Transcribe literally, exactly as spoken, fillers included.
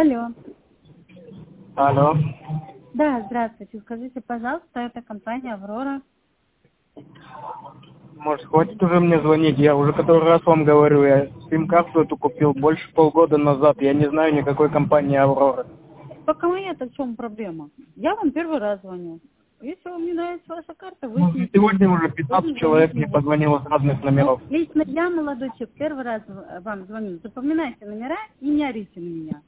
Алло. Алло. Да, здравствуйте. Скажите, пожалуйста, это компания «Аврора». Может, хватит уже мне звонить? Я уже который раз вам говорю, я сим-карту эту купил больше полгода назад. Я не знаю никакой компании «Аврора». Пока моя-то в чем проблема? Я вам первый раз звоню. Если вам не нравится ваша карта, вы Ну, снимите. сегодня уже пятнадцать человек мне позвонило с разных номеров. Ну, лично я, молодой человек, первый раз в- вам звоню. Запоминайте номера и не орите на меня.